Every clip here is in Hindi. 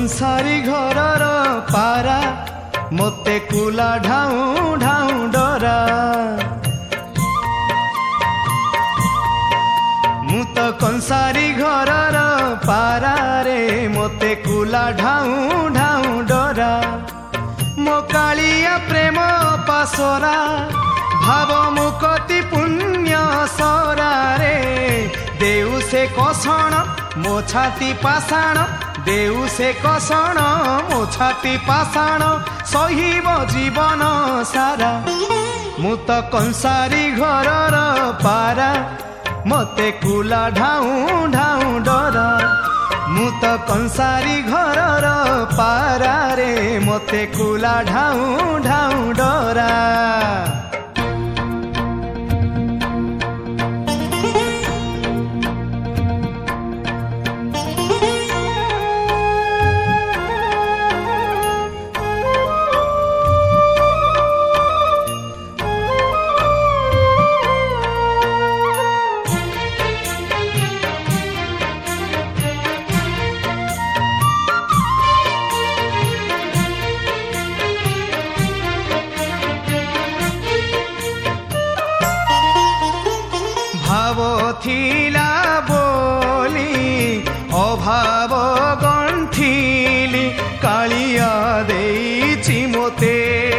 कंसारी घरर पारा मते कुला ढाऊ ढाऊ डरा मु तो कंसारी घरर पारा रे मते कुला ढाऊ ढाऊ डरा मो कालिया प्रेम पासरा भाव मुकति पुण्य सरा रे देउ से कसण मो छाती पाषाण देउ से कसण मो छाती पाषाण सहिब जीवन सारा मु तो कंसारी घरर पारा मते कुला ढाऊ ढाऊ डरा मु तो कंसारी घरर पारा रे मते कुला ढाऊ ढाऊ डरा थिला बोली अभाव गंठिली कालिया देइछि मोते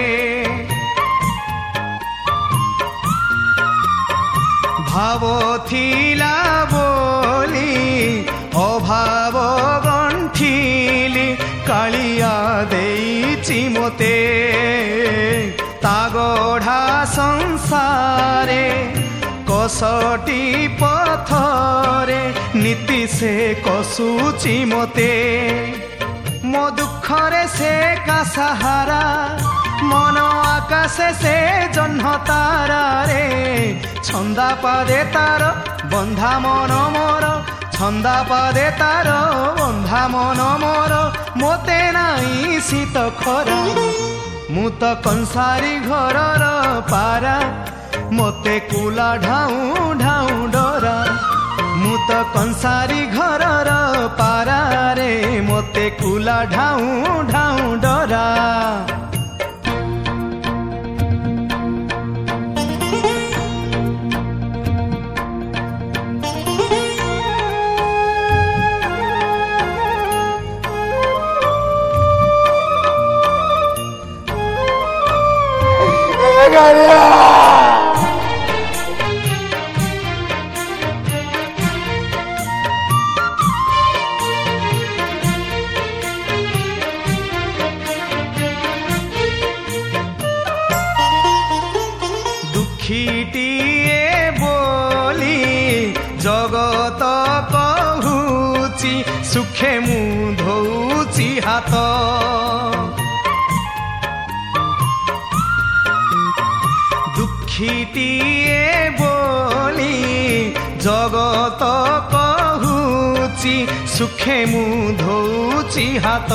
भाव थिला बोली अभाव गंठिली कालिया देइछि मोते तागढ़ा संसारे कसटी पथरे नीति से कसुची मते मो दुखरे से का सहारा मन आकाशे से जह्न तारा रे छंदा पादे तार बंधा मन मोर छंदा पादे तार बंधा मन मोर मोते नाई शीत खरा मु तो कंसारी घरर पारा मते कुला ढाऊ ढाऊ डरा मु तो कंसारी घरर पारा रे मते कुला ढाऊ ढाऊ डरा दुखीटीए बोली जगत कहूची सुखे मु धोची हाथ दुखीटीए बोली जगत कहूची सुखे मु धोची हाथ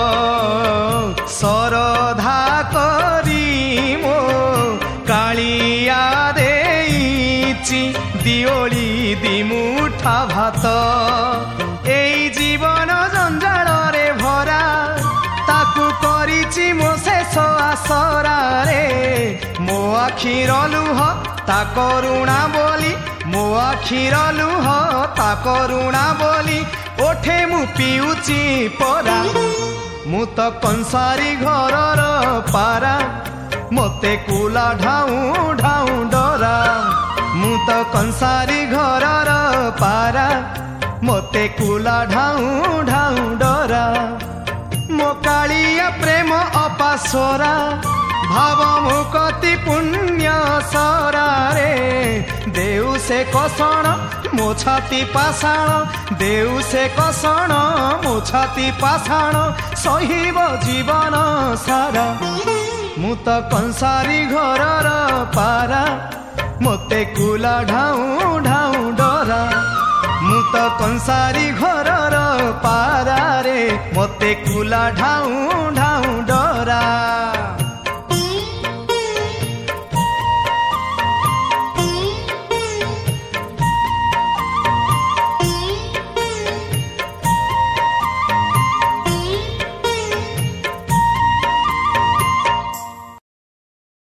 सरधा करी मो कालिया देइछि दिओली दिमुठा भात एई जीवन जंजाल रे भरा ताकू करिछि मो शेष आसरा रे मो आखिर लुह ता करुणा बोली मो आखिर लुह ता करुणा बोली ओठे मु पिउछि परा मु तो कंसारी घरर पारा मते कुला ढाऊ ढाऊ डरा मु तो कंसारी घरर पारा मते कुला ढाऊ ढाऊ डरा मो कालिया प्रेम अपासरा भाव मुकति पुण्य सरा रे देउ से कसण मो छाती पाषाण देउ से कसण मो छाती पाषाण सहिब जीवन सारा मु तो कंसारी घरर पारा मते कुला ढाऊ ढाऊ डरा मु तो कंसारी घरर पारा रे मते कुला ढाऊ ढाऊ